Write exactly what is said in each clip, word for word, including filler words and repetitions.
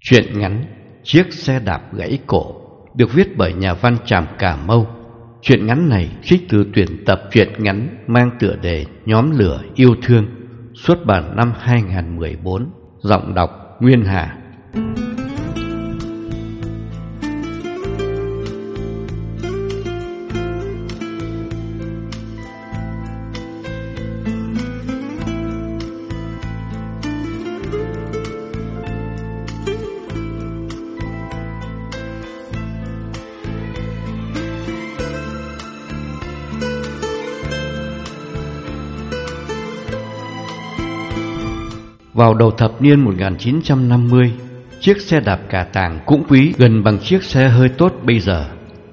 Truyện ngắn Chiếc xe đạp gãy cổ được viết bởi nhà văn Tràm Cà Mâu. Truyện ngắn này trích từ tuyển tập truyện ngắn mang tựa đề Nhóm lửa yêu thương, xuất bản năm hai nghìn không trăm mười bốn. Giọng đọc Nguyên Hà. Vào đầu thập niên một nghìn chín trăm năm mươi, chiếc xe đạp cà tàng cũng quý gần bằng chiếc xe hơi tốt bây giờ.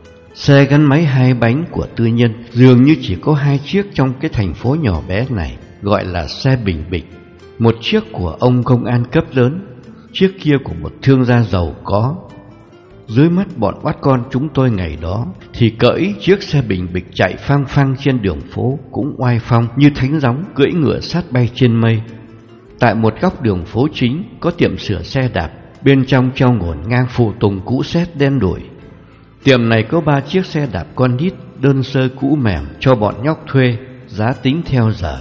Xe gắn máy hai bánh của tư nhân dường như chỉ có hai chiếc trong cái thành phố nhỏ bé này, gọi là xe bình bịch. Một chiếc của ông công an cấp lớn, chiếc kia của một thương gia giàu có. Dưới mắt bọn oát con chúng tôi ngày đó thì cưỡi chiếc xe bình bịch chạy phang phang trên đường phố cũng oai phong như thánh gióng cưỡi ngựa sát bay trên mây. Tại một góc đường phố chính có tiệm sửa xe đạp, bên trong treo ngổn ngang phụ tùng cũ sét đen đủi. Tiệm này có ba chiếc xe đạp con nít đơn sơ cũ mềm cho bọn nhóc thuê, giá tính theo giờ.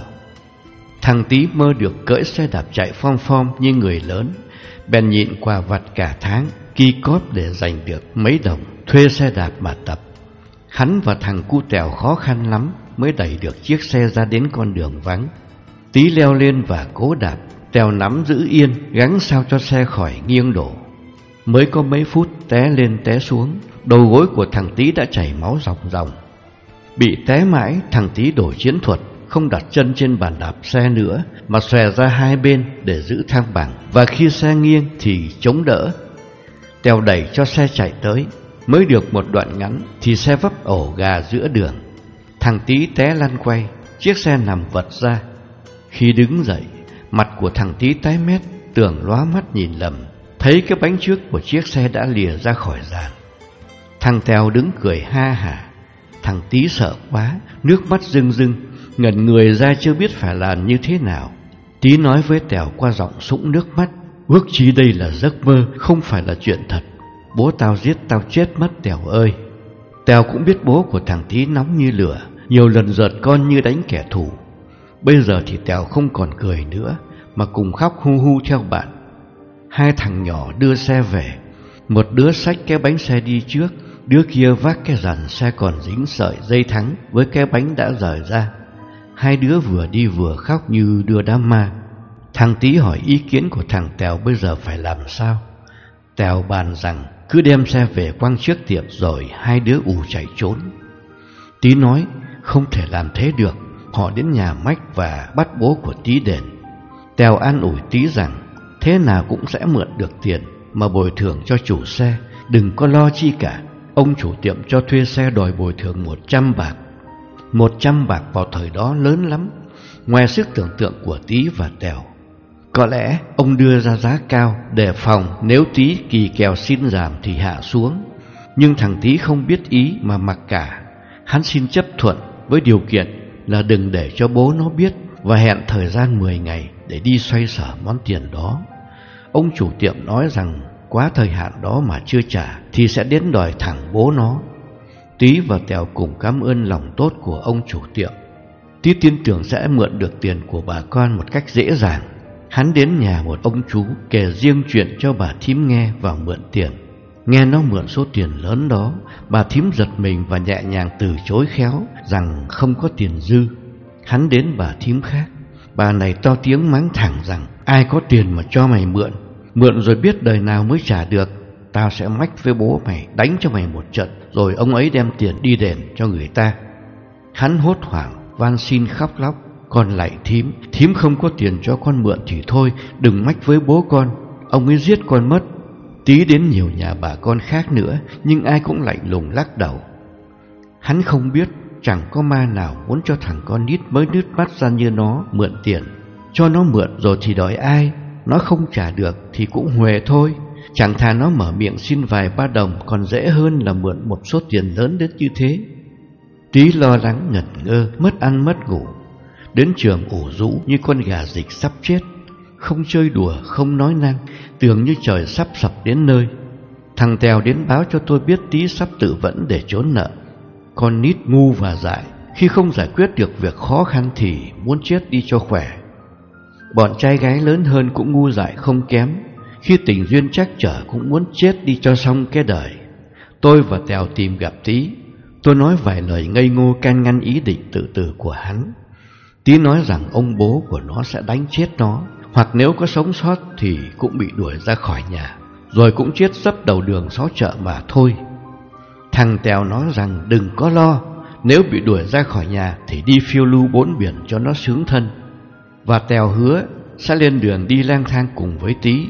Thằng Tí mơ được cưỡi xe đạp chạy phom phom như người lớn, bèn nhịn quà vặt cả tháng, ki cóp để giành được mấy đồng thuê xe đạp mà tập. Hắn và thằng cu Tèo khó khăn lắm mới đẩy được chiếc xe ra đến con đường vắng. Tí leo lên và cố đạp, Tèo nắm giữ yên, gắng sao cho xe khỏi nghiêng đổ. Mới có mấy phút té lên té xuống, đầu gối của thằng Tí đã chảy máu ròng ròng. Bị té mãi, thằng Tí đổi chiến thuật, không đặt chân trên bàn đạp xe nữa, mà xòe ra hai bên để giữ thăng bằng, và khi xe nghiêng thì chống đỡ. Tèo đẩy cho xe chạy tới, mới được một đoạn ngắn thì xe vấp ổ gà giữa đường. Thằng Tí té lăn quay, chiếc xe nằm vật ra. Khi đứng dậy, mặt của thằng Tí tái mét, tưởng lóa mắt nhìn lầm, thấy cái bánh trước của chiếc xe đã lìa ra khỏi dàn. Thằng Tèo đứng cười ha hả. Thằng Tí sợ quá, nước mắt rưng rưng, ngẩn người ra chưa biết phải làm như thế nào. Tí nói với Tèo qua giọng sũng nước mắt: "Ước chí đây là giấc mơ, không phải là chuyện thật. Bố tao giết tao chết mất Tèo ơi." Tèo cũng biết bố của thằng Tí nóng như lửa, nhiều lần giật con như đánh kẻ thù. Bây giờ thì Tèo không còn cười nữa, mà cùng khóc hu hu theo bạn. Hai thằng nhỏ đưa xe về, một đứa xách cái bánh xe đi trước, đứa kia vác cái dàn xe còn dính sợi dây thắng với cái bánh đã rời ra. Hai đứa vừa đi vừa khóc như đưa đám ma. Thằng Tí hỏi ý kiến của thằng Tèo bây giờ phải làm sao. Tèo bàn rằng cứ đem xe về quăng trước tiệm rồi hai đứa ù chạy trốn. Tí nói không thể làm thế được, họ đến nhà Mách và bắt bố của Tí đền. Tèo an ủi Tí rằng thế nào cũng sẽ mượn được tiền mà bồi thường cho chủ xe, đừng có lo chi cả. Ông chủ tiệm cho thuê xe đòi bồi thường một trăm bạc. Một trăm bạc vào thời đó lớn lắm, ngoài sức tưởng tượng của Tí và Tèo. Có lẽ ông đưa ra giá cao để phòng nếu Tí kỳ kèo xin giảm thì hạ xuống. Nhưng thằng Tí không biết ý mà mặc cả. Hắn xin chấp thuận với điều kiện là đừng để cho bố nó biết, và hẹn thời gian mười ngày để đi xoay sở món tiền đó. Ông chủ tiệm nói rằng quá thời hạn đó mà chưa trả thì sẽ đến đòi thẳng bố nó. Tí và Tèo cùng cảm ơn lòng tốt của ông chủ tiệm. Tí tin tưởng sẽ mượn được tiền của bà con một cách dễ dàng. Hắn đến nhà một ông chú kể riêng chuyện cho bà thím nghe và mượn tiền. Nghe nó mượn số tiền lớn đó, bà thím giật mình và nhẹ nhàng từ chối khéo rằng không có tiền dư. Hắn đến bà thím khác, bà này to tiếng mắng thẳng rằng ai có tiền mà cho mày mượn, mượn rồi biết đời nào mới trả được. Tao sẽ mách với bố mày, đánh cho mày một trận, rồi ông ấy đem tiền đi đền cho người ta. Hắn hốt hoảng van xin khóc lóc: "Con lạy thím, thím không có tiền cho con mượn thì thôi, đừng mách với bố con, ông ấy giết con mất." Tí đến nhiều nhà bà con khác nữa, nhưng ai cũng lạnh lùng lắc đầu. Hắn không biết chẳng có ma nào muốn cho thằng con nít mới nứt mắt ra như nó mượn tiền. Cho nó mượn rồi thì đòi ai, nó không trả được thì cũng huề thôi. Chẳng thà nó mở miệng xin vài ba đồng còn dễ hơn là mượn một số tiền lớn đến như thế. Tí lo lắng ngẩn ngơ, mất ăn mất ngủ, đến trường ủ rũ như con gà dịch sắp chết. không chơi đùa, không nói năng, tưởng như trời sắp sập đến nơi. Thằng Tèo đến báo cho tôi biết Tí sắp tự vẫn để trốn nợ. Con nít ngu và dại, khi không giải quyết được việc khó khăn thì muốn chết đi cho khỏe. Bọn trai gái lớn hơn cũng ngu dại không kém, khi tình duyên trắc trở cũng muốn chết đi cho xong cái đời. Tôi và Tèo tìm gặp Tí. Tôi nói vài lời ngây ngô can ngăn ý định tự tử của hắn. Tí nói rằng ông bố của nó sẽ đánh chết nó, hoặc nếu có sống sót thì cũng bị đuổi ra khỏi nhà, rồi cũng chết dấp đầu đường xó chợ mà thôi. Thằng Tèo nói rằng đừng có lo, nếu bị đuổi ra khỏi nhà thì đi phiêu lưu bốn biển cho nó sướng thân. Và Tèo hứa sẽ lên đường đi lang thang cùng với Tí.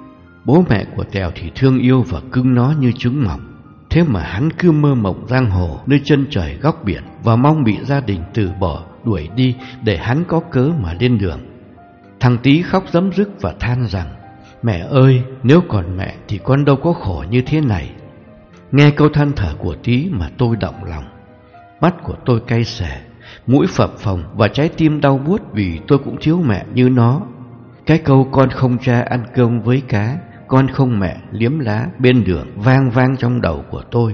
Bố mẹ của Tèo thì thương yêu và cưng nó như trứng mỏng. Thế mà hắn cứ mơ mộng giang hồ nơi chân trời góc biển, và mong bị gia đình từ bỏ, đuổi đi để hắn có cớ mà lên đường. Thằng Tí khóc rấm rứt và than rằng: mẹ ơi, nếu còn mẹ thì con đâu có khổ như thế này. Nghe câu than thở của Tí mà tôi động lòng. Mắt của tôi cay xè, mũi phập phồng và trái tim đau buốt vì tôi cũng thiếu mẹ như nó. Cái câu con không cha ăn cơm với cá, con không mẹ liếm lá bên đường vang vang trong đầu của tôi.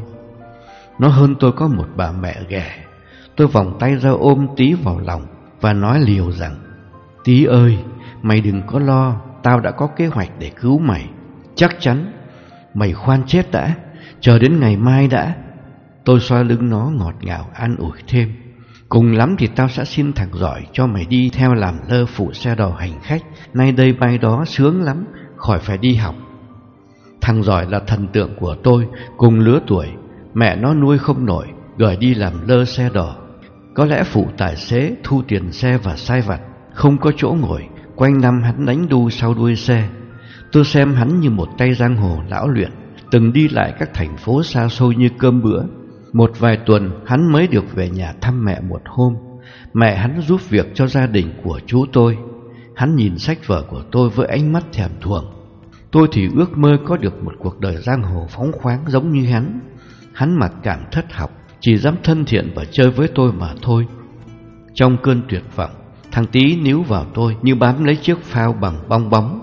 Nó hơn tôi có một bà mẹ ghẻ. Tôi vòng tay ra ôm Tí vào lòng và nói liều rằng: Tí ơi, mày đừng có lo, tao đã có kế hoạch để cứu mày. Chắc chắn. Mày khoan chết đã, chờ đến ngày mai đã. Tôi xoa lưng nó ngọt ngào an ủi thêm: cùng lắm thì tao sẽ xin thằng Giỏi cho mày đi theo làm lơ phụ xe đò hành khách, nay đây bay đó sướng lắm, khỏi phải đi học. Thằng Giỏi là thần tượng của tôi, cùng lứa tuổi. Mẹ nó nuôi không nổi, gửi đi làm lơ xe đò. Có lẽ phụ tài xế thu tiền xe và sai vặt, không có chỗ ngồi, quanh năm hắn đánh đu sau đuôi xe. Tôi xem hắn như một tay giang hồ lão luyện, từng đi lại các thành phố xa xôi như cơm bữa. Một vài tuần hắn mới được về nhà thăm mẹ một hôm. Mẹ hắn giúp việc cho gia đình của chú tôi. Hắn nhìn sách vở của tôi với ánh mắt thèm thuồng. Tôi thì ước mơ có được một cuộc đời giang hồ phóng khoáng giống như hắn. Hắn mặc cảm thất học, chỉ dám thân thiện và chơi với tôi mà thôi. Trong cơn tuyệt vọng, thằng Tí níu vào tôi như bám lấy chiếc phao bằng bong bóng.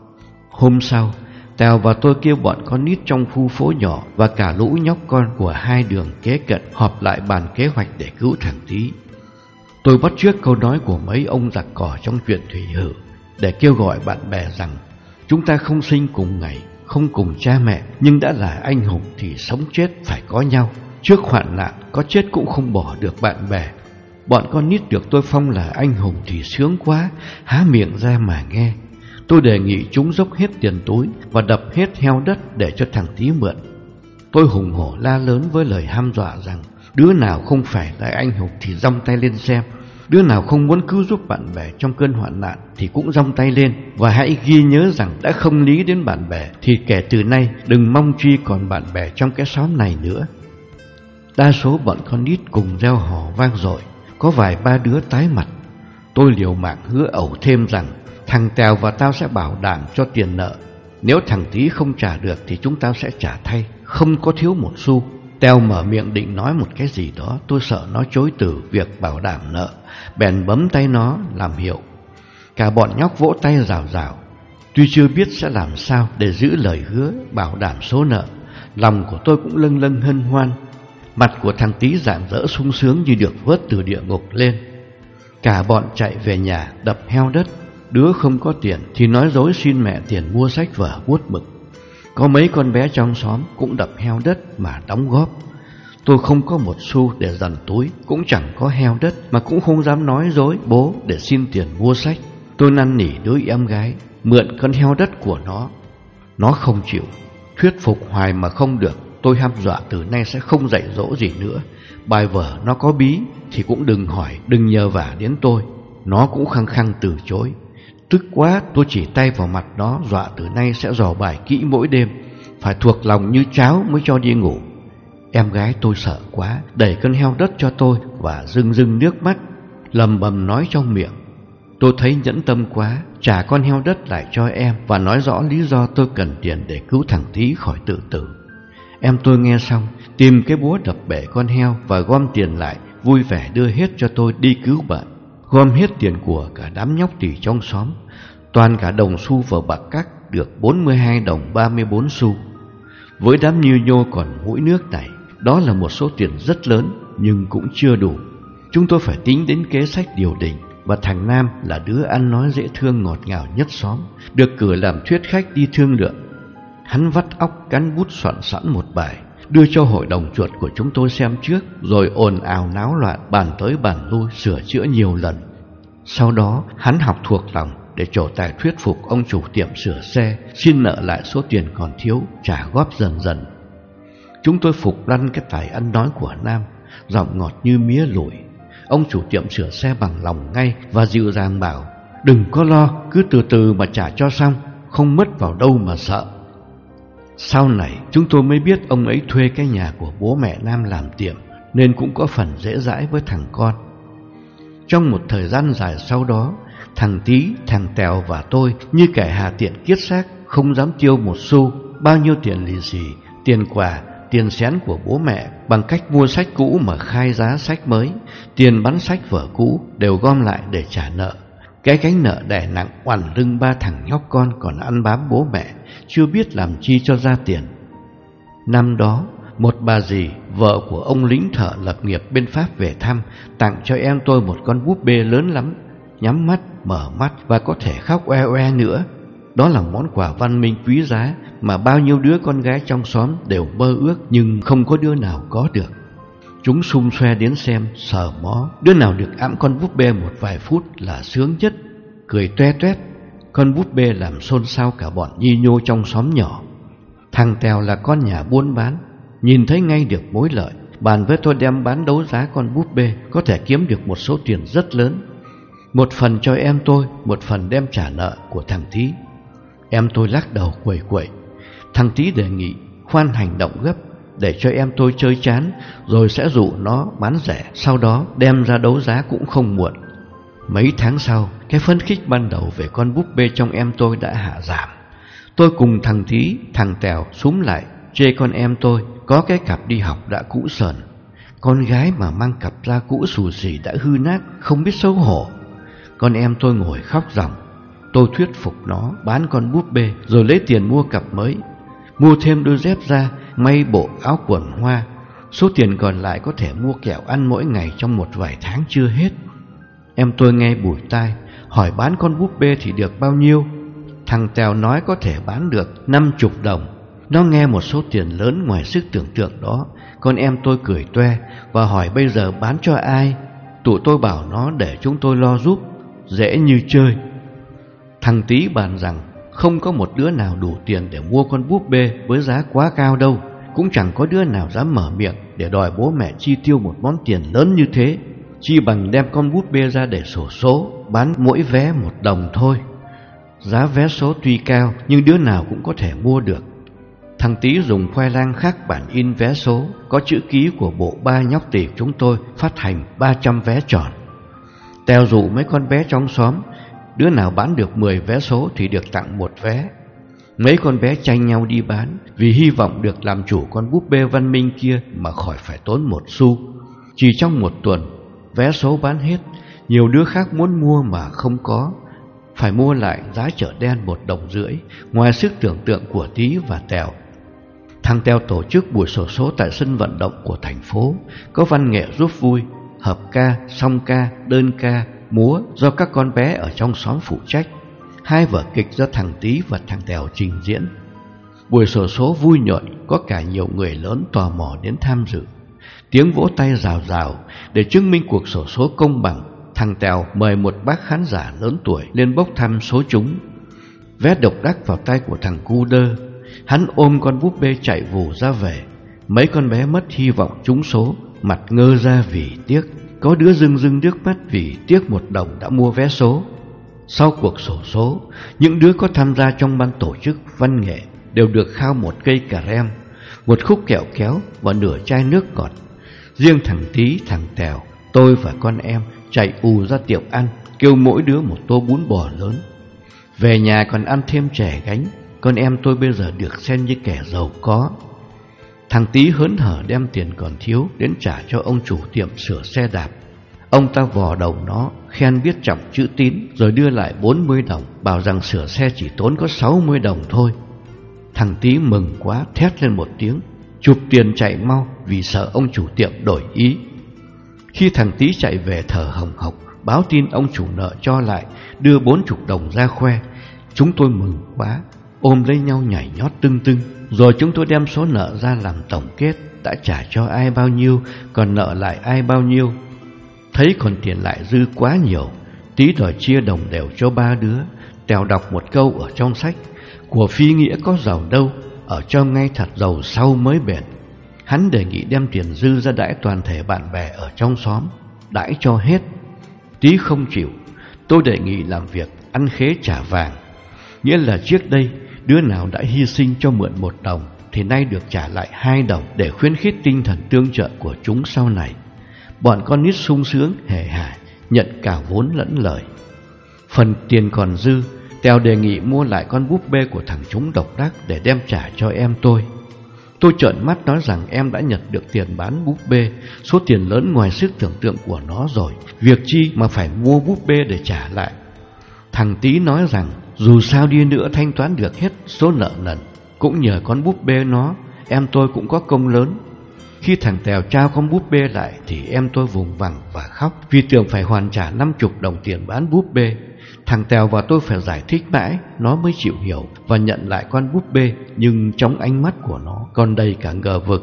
Hôm sau, Tèo và tôi kêu bọn con nít trong khu phố nhỏ và cả lũ nhóc con của hai đường kế cận họp lại bàn kế hoạch để cứu thằng Tí. Tôi bắt chước câu nói của mấy ông giặc cỏ trong chuyện Thủy Hử để kêu gọi bạn bè rằng: chúng ta không sinh cùng ngày, không cùng cha mẹ, nhưng đã là anh hùng thì sống chết phải có nhau. Trước hoạn nạn, có chết cũng không bỏ được bạn bè. Bọn con nít được tôi phong là anh hùng thì sướng quá, há miệng ra mà nghe. Tôi đề nghị chúng dốc hết tiền túi và đập hết heo đất để cho thằng Tí mượn. Tôi hùng hổ la lớn với lời hăm dọa rằng: đứa nào không phải là anh hùng thì giong tay lên xem. Đứa nào không muốn cứu giúp bạn bè trong cơn hoạn nạn thì cũng giong tay lên. Và hãy ghi nhớ rằng đã không lý đến bạn bè thì kể từ nay đừng mong truy còn bạn bè trong cái xóm này nữa. Đa số bọn con nít cùng reo hò vang dội, có vài ba đứa tái mặt. Tôi liều mạng hứa ẩu thêm rằng thằng Tèo và tao sẽ bảo đảm cho tiền nợ. Nếu thằng Tí không trả được thì chúng tao sẽ trả thay, không có thiếu một xu. Tèo mở miệng định nói một cái gì đó, tôi sợ nó chối từ việc bảo đảm nợ, bèn bấm tay nó làm hiệu. Cả bọn nhóc vỗ tay rào rào. Tuy chưa biết sẽ làm sao để giữ lời hứa bảo đảm số nợ, lòng của tôi cũng lâng lâng hân hoan. Mặt của thằng Tí rạng rỡ sung sướng như được vớt từ địa ngục lên. Cả bọn chạy về nhà đập heo đất. Đứa không có tiền thì nói dối xin mẹ tiền mua sách vở bút mực. Có mấy con bé trong xóm cũng đập heo đất mà đóng góp. Tôi không có một xu để dần túi, cũng chẳng có heo đất, mà cũng không dám nói dối bố để xin tiền mua sách. Tôi năn nỉ đứa em gái mượn con heo đất của nó. Nó không chịu, thuyết phục hoài mà không được. Tôi hăm dọa từ nay sẽ không dạy dỗ gì nữa. Bài vở nó có bí thì cũng đừng hỏi, đừng nhờ vả đến tôi. Nó cũng khăng khăng từ chối. Tức quá, tôi chỉ tay vào mặt nó, dọa từ nay sẽ dò bài kỹ mỗi đêm, phải thuộc lòng như cháo mới cho đi ngủ. Em gái tôi sợ quá, đẩy con heo đất cho tôi và rưng rưng nước mắt, lầm bầm nói trong miệng. Tôi thấy nhẫn tâm quá, trả con heo đất lại cho em và nói rõ lý do tôi cần tiền để cứu thằng Tí khỏi tự tử. Em tôi nghe xong, tìm cái búa đập bể con heo và gom tiền lại, vui vẻ đưa hết cho tôi đi cứu bạn. Gom hết tiền của cả đám nhóc tỉ trong xóm, toàn cả đồng xu và bạc cắt được bốn mươi hai đồng ba mươi bốn xu. Với đám như nhô còn mũi nước này, đó là một số tiền rất lớn, nhưng cũng chưa đủ. Chúng tôi phải tính đến kế sách điều đình, và thằng Nam là đứa ăn nói dễ thương ngọt ngào nhất xóm, được cử làm thuyết khách đi thương lượng. Hắn vắt óc cắn bút soạn sẵn một bài, đưa cho hội đồng chuột của chúng tôi xem trước, rồi ồn ào náo loạn, bàn tới bàn lui, sửa chữa nhiều lần. Sau đó hắn học thuộc lòng để trổ tài thuyết phục ông chủ tiệm sửa xe xin nợ lại số tiền còn thiếu, trả góp dần dần. Chúng tôi phục lăn cái tài ăn nói của Nam, giọng ngọt như mía lủi. Ông chủ tiệm sửa xe bằng lòng ngay và dịu dàng bảo: đừng có lo, cứ từ từ mà trả cho xong, không mất vào đâu mà sợ. Sau này chúng tôi mới biết ông ấy thuê cái nhà của bố mẹ Nam làm tiệm, nên cũng có phần dễ dãi với thằng con. Trong một thời gian dài sau đó, thằng Tí, thằng Tèo và tôi như kẻ hà tiện kiết xác, không dám tiêu một xu. Bao nhiêu tiền lì xì, tiền quà, tiền xén của bố mẹ bằng cách mua sách cũ mà khai giá sách mới, tiền bán sách vở cũ đều gom lại để trả nợ. Cái gánh nợ đè nặng oằn lưng ba thằng nhóc con còn ăn bám bố mẹ, chưa biết làm chi cho ra tiền. Năm đó, một bà dì, vợ của ông lính thợ lập nghiệp bên Pháp về thăm, tặng cho em tôi một con búp bê lớn lắm, nhắm mắt, mở mắt và có thể khóc oe oe nữa. Đó là món quà văn minh quý giá mà bao nhiêu đứa con gái trong xóm đều mơ ước, nhưng không có đứa nào có được. Chúng sum xoe đến xem, sờ mó, đứa nào được ẵm con búp bê một vài phút là sướng nhất, cười toe toét. Con búp bê làm xôn xao cả bọn nhi nhô trong xóm nhỏ. Thằng Tèo là con nhà buôn bán, nhìn thấy ngay được mối lợi, bàn với tôi đem bán đấu giá con búp bê, có thể kiếm được một số tiền rất lớn. Một phần cho em tôi, một phần đem trả nợ của thằng Tí. Em tôi lắc đầu quẩy quẩy. Thằng Tí đề nghị khoan hành động gấp, để cho em tôi chơi chán, rồi sẽ dụ nó bán rẻ, sau đó đem ra đấu giá cũng không muộn. Mấy tháng sau, cái phấn khích ban đầu về con búp bê trong em tôi đã hạ giảm. Tôi cùng thằng Tí, thằng Tèo xúm lại chê con em tôi có cái cặp đi học đã cũ sờn. Con gái mà mang cặp da cũ xù xì đã hư nát, không biết xấu hổ. Con em tôi ngồi khóc ròng. Tôi thuyết phục nó bán con búp bê, rồi lấy tiền mua cặp mới, mua thêm đôi dép da, may bộ áo quần hoa. Số tiền còn lại có thể mua kẹo ăn mỗi ngày trong một vài tháng chưa hết. Em tôi nghe bủi tai, hỏi bán con búp bê thì được bao nhiêu. Thằng Tèo nói có thể bán được năm chục đồng. Nó nghe một số tiền lớn ngoài sức tưởng tượng đó. Con em tôi cười toe và hỏi bây giờ bán cho ai. Tụi tôi bảo nó để chúng tôi lo giúp, dễ như chơi. Thằng Tí bàn rằng không có một đứa nào đủ tiền để mua con búp bê với giá quá cao đâu. Cũng chẳng có đứa nào dám mở miệng để đòi bố mẹ chi tiêu một món tiền lớn như thế. Chi bằng đem con búp bê ra để xổ số, bán mỗi vé một đồng thôi. Giá vé số tuy cao nhưng đứa nào cũng có thể mua được. Thằng Tí dùng khoai lang khắc bản in vé số, có chữ ký của bộ ba nhóc tỳ chúng tôi phát hành ba trăm vé tròn. Tèo dụ mấy con bé trong xóm, đứa nào bán được mười vé số thì được tặng một vé. Mấy con bé tranh nhau đi bán, vì hy vọng được làm chủ con búp bê văn minh kia mà khỏi phải tốn một xu. Chỉ trong một tuần, vé số bán hết. Nhiều đứa khác muốn mua mà không có, phải mua lại giá chợ đen một đồng rưỡi, ngoài sức tưởng tượng của Tí và Tèo. Thằng Tèo tổ chức buổi xổ số tại sân vận động của thành phố, có văn nghệ giúp vui, hợp ca, song ca, đơn ca, múa do các con bé ở trong xóm phụ trách. Hai vở kịch do thằng Tí và thằng Tèo trình diễn. Buổi xổ số vui nhộn, có cả nhiều người lớn tò mò đến tham dự. Tiếng vỗ tay rào rào để chứng minh cuộc xổ số công bằng. Thằng Tèo mời một bác khán giả lớn tuổi lên bốc thăm số trúng. Vé độc đắc vào tay của thằng cu đơ. Hắn ôm con búp bê chạy vù ra về. Mấy con bé mất hy vọng trúng số, mặt ngơ ra vì tiếc. Có đứa rưng rưng nước mắt vì tiếc một đồng đã mua vé số. Sau cuộc xổ số, những đứa có tham gia trong ban tổ chức văn nghệ đều được khao một cây cà rem, một khúc kẹo kéo và nửa chai nước ngọt. Riêng thằng Tí, thằng Tèo, tôi và con em chạy ù ra tiệm ăn, kêu mỗi đứa một tô bún bò lớn. Về nhà còn ăn thêm chè gánh. Con em tôi bây giờ được xem như kẻ giàu có. Thằng Tí hớn hở đem tiền còn thiếu đến trả cho ông chủ tiệm sửa xe đạp. Ông ta vò đầu nó, khen biết trọng chữ tín, rồi đưa lại bốn mươi đồng, bảo rằng sửa xe chỉ tốn có sáu mươi đồng thôi. Thằng Tý mừng quá, thét lên một tiếng, chụp tiền chạy mau vì sợ ông chủ tiệm đổi ý. Khi thằng Tý chạy về thở hồng hộc, báo tin ông chủ nợ cho lại, đưa bốn chục đồng ra khoe. Chúng tôi mừng quá, ôm lấy nhau nhảy nhót tưng tưng. Rồi chúng tôi đem số nợ ra làm tổng kết, đã trả cho ai bao nhiêu, còn nợ lại ai bao nhiêu. Thấy còn tiền lại dư quá nhiều, Tý đòi chia đồng đều cho ba đứa. Tèo đọc một câu ở trong sách: của phi nghĩa có giàu đâu, ở cho ngay thật giàu sau mới bền. Hắn đề nghị đem tiền dư ra đãi toàn thể bạn bè ở trong xóm, đãi cho hết. Tý không chịu. Tôi đề nghị làm việc ăn khế trả vàng, nghĩa là trước đây đứa nào đã hy sinh cho mượn một đồng thì nay được trả lại hai đồng, để khuyến khích tinh thần tương trợ của chúng sau này. Bọn con nít sung sướng hề hài, nhận cả vốn lẫn lời. Phần tiền còn dư, Tèo đề nghị mua lại con búp bê của thằng chúng độc đắc để đem trả cho em tôi. Tôi trợn mắt nói rằng em đã nhận được tiền bán búp bê, số tiền lớn ngoài sức tưởng tượng của nó rồi, việc chi mà phải mua búp bê để trả lại. Thằng Tý nói rằng dù sao đi nữa thanh toán được hết số nợ nần, cũng nhờ con búp bê nó, em tôi cũng có công lớn. Khi thằng Tèo trao con búp bê lại thì em tôi vùng vằng và khóc, vì tưởng phải hoàn trả năm chục đồng tiền bán búp bê. Thằng Tèo và tôi phải giải thích mãi, nó mới chịu hiểu và nhận lại con búp bê, nhưng trong ánh mắt của nó còn đầy cả ngờ vực.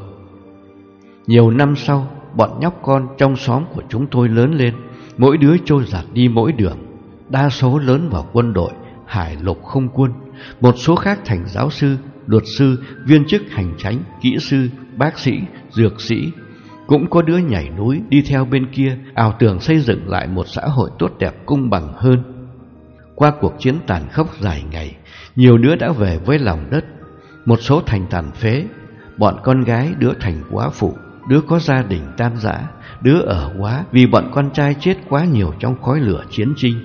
Nhiều năm sau, bọn nhóc con trong xóm của chúng tôi lớn lên, mỗi đứa trôi dạt đi mỗi đường. Đa số lớn vào quân đội, hải lục không quân, một số khác thành giáo sư, luật sư, viên chức hành chánh, kỹ sư, bác sĩ, dược sĩ. Cũng có đứa nhảy núi đi theo bên kia, ảo tưởng xây dựng lại một xã hội tốt đẹp công bằng hơn. Qua cuộc chiến tàn khốc dài ngày, nhiều đứa đã về với lòng đất. Một số thành tàn phế, bọn con gái đứa thành quá phụ, đứa có gia đình tan rã, đứa ở quá vì bọn con trai chết quá nhiều trong khói lửa chiến tranh.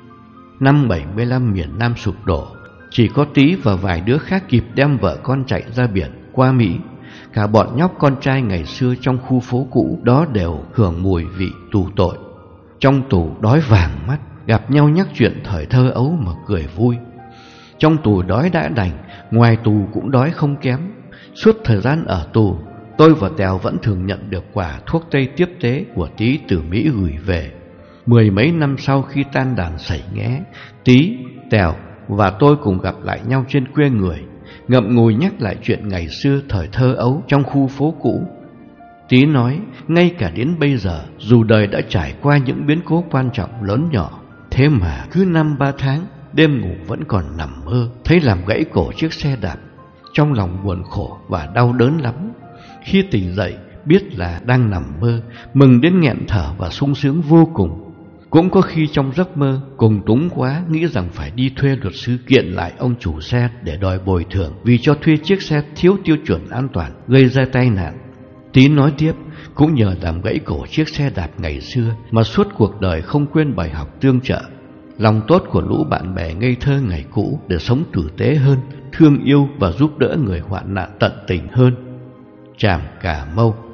Năm bảy mươi lăm miền Nam sụp đổ, chỉ có Tý và vài đứa khác kịp đem vợ con chạy ra biển qua Mỹ. Cả bọn nhóc con trai ngày xưa trong khu phố cũ đó đều hưởng mùi vị tù tội. Trong tù đói vàng mắt, gặp nhau nhắc chuyện thời thơ ấu mà cười vui. Trong tù đói đã đành, ngoài tù cũng đói không kém. Suốt thời gian ở tù, tôi và Tèo vẫn thường nhận được quả thuốc tây tiếp tế của Tý từ Mỹ gửi về. Mười mấy năm sau khi tan đàn sẩy nghé, Tý, Tèo và tôi cùng gặp lại nhau trên quê người, ngậm ngùi nhắc lại chuyện ngày xưa thời thơ ấu trong khu phố cũ. Tý nói, ngay cả đến bây giờ, dù đời đã trải qua những biến cố quan trọng lớn nhỏ, thế mà cứ năm ba tháng, đêm ngủ vẫn còn nằm mơ, thấy làm gãy cổ chiếc xe đạp. Trong lòng buồn khổ và đau đớn lắm. Khi tỉnh dậy, biết là đang nằm mơ, mừng đến nghẹn thở và sung sướng vô cùng. Cũng có khi trong giấc mơ, cùng túng quá, nghĩ rằng phải đi thuê luật sư kiện lại ông chủ xe để đòi bồi thường vì cho thuê chiếc xe thiếu tiêu chuẩn an toàn, gây ra tai nạn. Tý nói tiếp, cũng nhờ làm gãy cổ chiếc xe đạp ngày xưa mà suốt cuộc đời không quên bài học tương trợ. Lòng tốt của lũ bạn bè ngây thơ ngày cũ để sống tử tế hơn, thương yêu và giúp đỡ người hoạn nạn tận tình hơn. Tràm Cà Mau.